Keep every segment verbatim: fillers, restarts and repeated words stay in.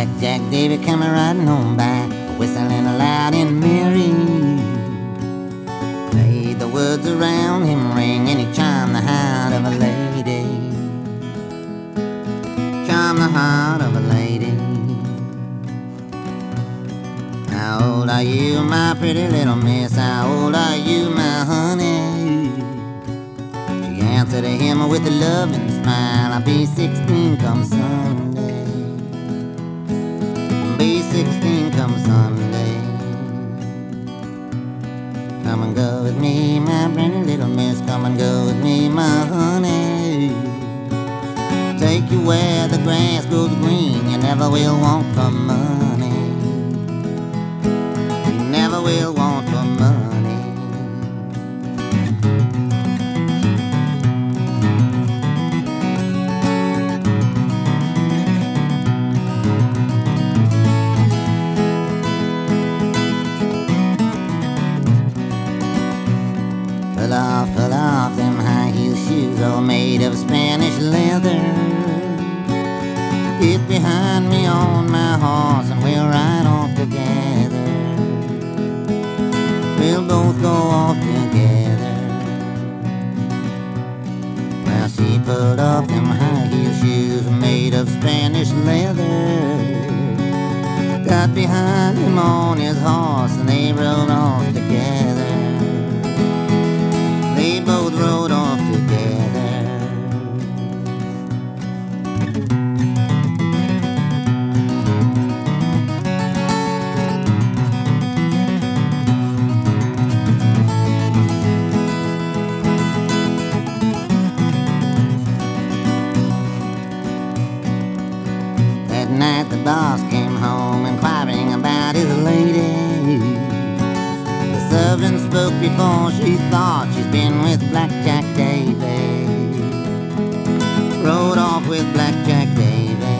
Blackjack Davy coming riding home by, whistling loud and merry. Made the woods around him ring, and he charmed the heart of a lady. Charmed the heart of a lady. How old are you, my pretty little miss? How old are you, my honey? She answered him with a loving smile. I'll be sixteen come Sunday. Be sixteen come Sunday. Come and go with me, my pretty little miss. Come and go with me, my honey. Take you where the grass grows green. You never will want for money. You never will want for money. Pull off, pull off them high heel shoes, all made of Spanish leather. Get behind me on my horse and we'll ride off together. We'll both go off together. Well, she pulled off them high heel shoes made of Spanish leather. Got behind him on his horse and they rode off together. They both rode off together. That night the boss came home inquiring about his lady. The servant spoke before she thought. She's been with Blackjack Davy. Rode off with Blackjack Davy.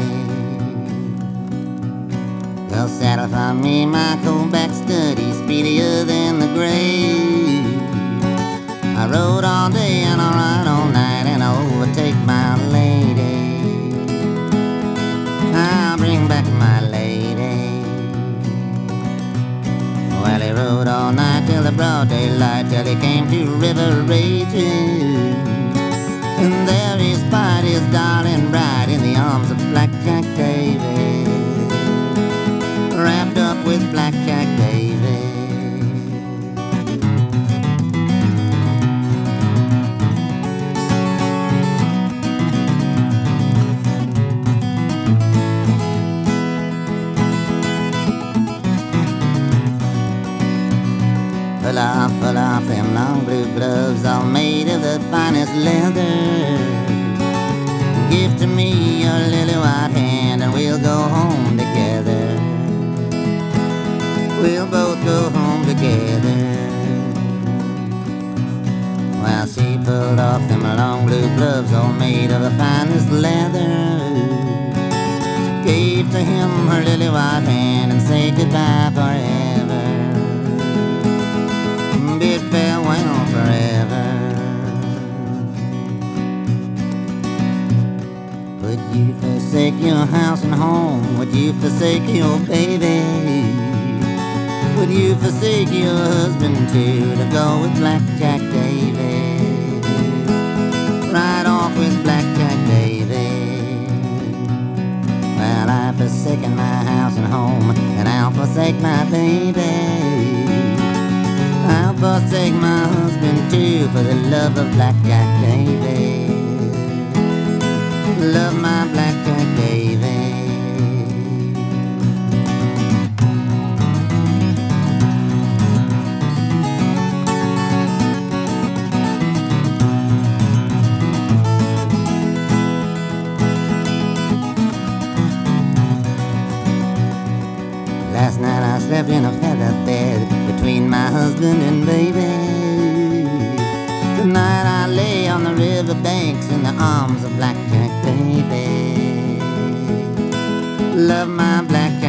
Well, saddle for me, my cold-back study, speedier than the grave. I rode all day and I ride all night, and I overtake my lady. I'll bring back my lady. Well, he rode all night till the broad daylight, till he came to River Rages. And there he spied his darling bride in the arms of Blackjack Davy. Wrapped up with Blackjack Davy. Pull off, pull off them long blue gloves, all made of the finest leather. Give to me your lily white hand and we'll go home together. We'll both go home together. While she pulled off them long blue gloves, all made of the finest leather. Gave to him her lily white hand and said goodbye forever. Bid farewell forever. Would you forsake your house and home? Would you forsake your baby? Would you forsake your husband too, to go with Blackjack Davy? Ride off with Blackjack Davy. Well, I've forsaken my house and home, and I'll forsake my baby. I'll forsake my husband too, for the love of Blackjack Davy. Love my Blackjack Davy. Last night I slept in a feather bed between my husband and baby. Tonight I lay on the river banks in the arms of Blackjack Davy. Love my Blackjack